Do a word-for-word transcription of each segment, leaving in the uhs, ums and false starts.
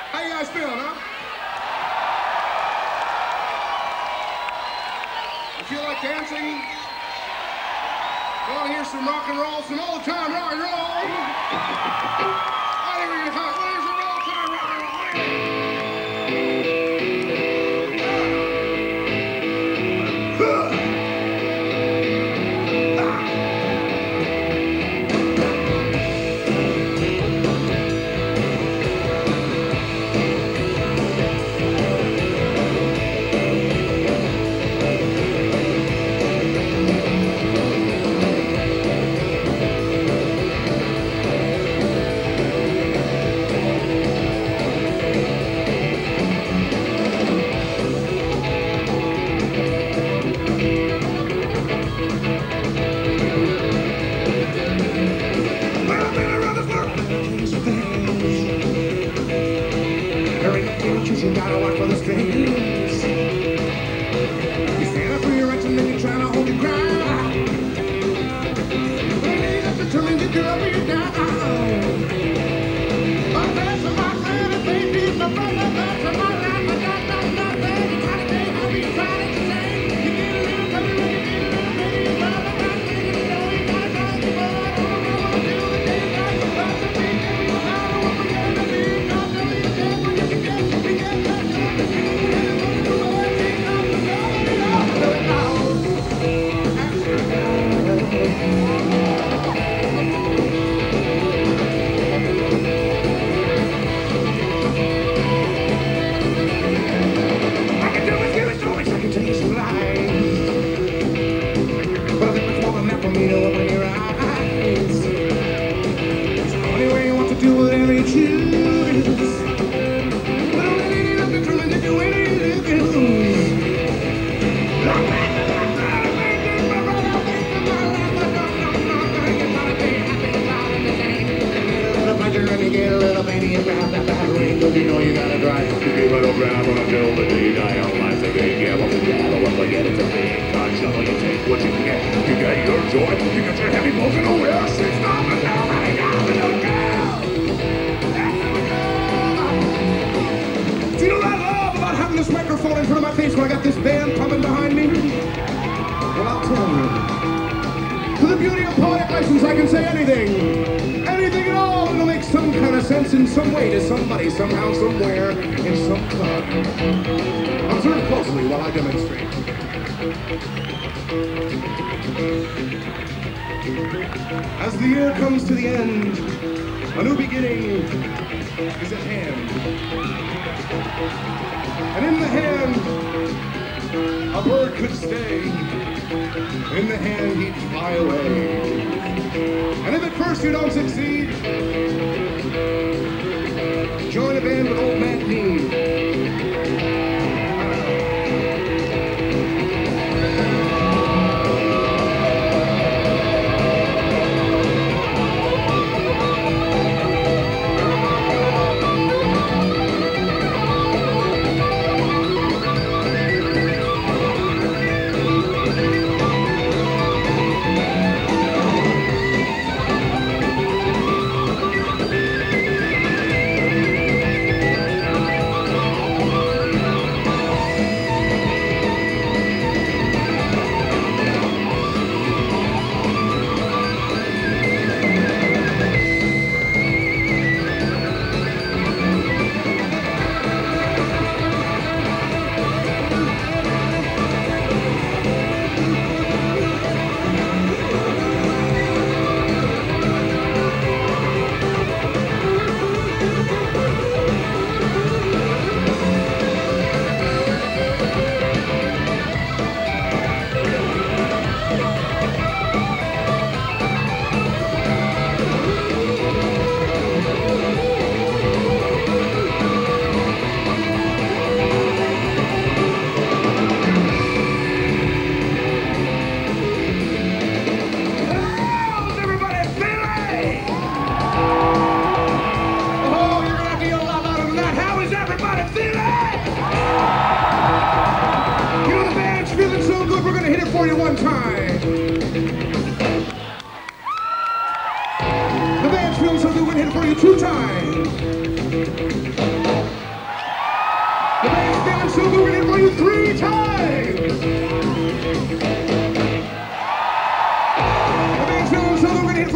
How you guys feeling, huh? You feel like dancing? Well, here's some rock and roll, some old time rock and roll. I think we can talk. Where's some old time rock and roll? You gotta watch for the strings. You stand up for your rights and then you're trying to hold your ground. When you have to turn your girl when you're down. My friends are my friend and baby, my brother, that's my life. I got no nothing. You gotta stay happy, you try to change. You get a little puppy when you get a little baby. Your brother, that's what you know. You gotta try to keep on. I don't know what to do the day night. About to be every one out of what we're gonna be. Don't know you can when you can get. We get that job to do. You know you gotta drive to give it a grab until the day you die on life's a game. Yeah, what's a gamble, what's forget it's a big God shovel, you take what you can get. You get your joy, you get your heavy balls in the way. She's not the nobody else in the girl. That's the girl. Do you know what I love about having this microphone in front of my face when I got this band coming behind me? Well, I'll tell you. To the beauty of poetic license, I can say anything. Anything at all. It'll make some kind of sense in some way to somebody, somehow, somewhere, in some club. Observe closely while I demonstrate. As the year comes to the end, a new beginning is at hand. And in the hand, a bird could stay. In the hand, he'd fly away. And if at first you don't succeed, join a band with old Matt Dean. For you one time. The band's feeling so good, we're gonna hit it for you two times.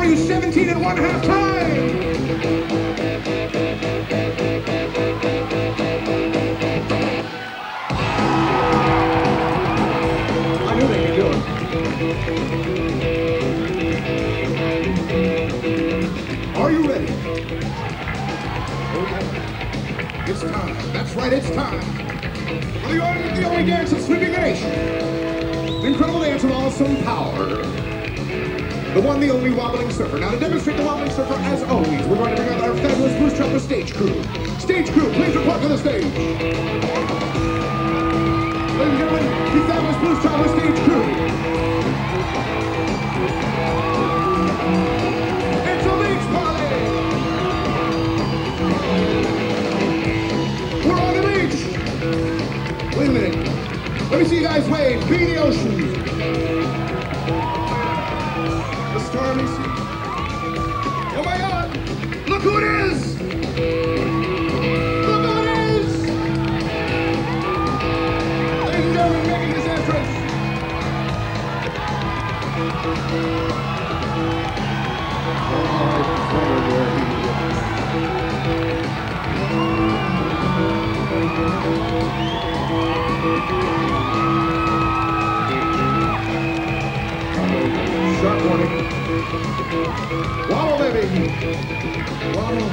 for you, seventeen and one half time. I knew they could do it. Are you ready? Okay. It's time. That's right, it's time. For the only, the only dance of sweeping the nation. The incredible dance of awesome power. The one, the only wobbling surfer. Now to demonstrate the wobbling surfer, as always, we're going to bring out our fabulous Blues Traveler stage crew. Stage crew, please report to the stage. Ladies and gentlemen, the fabulous Blues Traveler stage crew. It's a beach party! We're on the beach! Wait a minute. Let me see you guys wave. Be the ocean. The stormy sea. Oh my God! Look who it is! Look who it is! Ladies and gentlemen, making his entrance. Sharp warning. Wobble, baby. Wobble.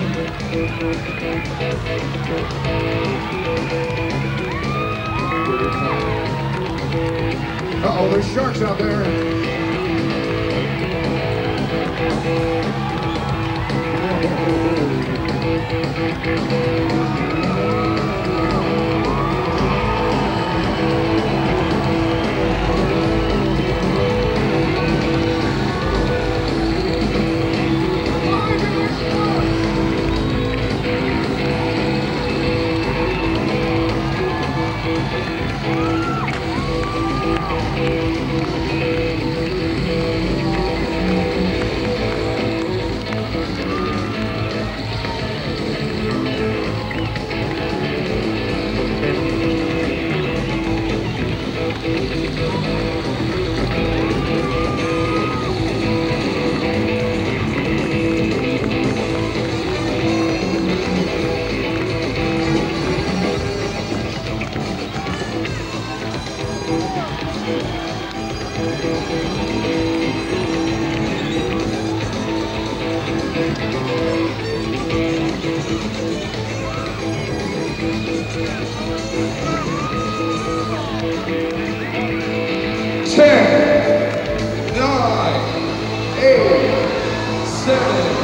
Uh-oh, there's sharks out there. Ten, nine, eight, seven,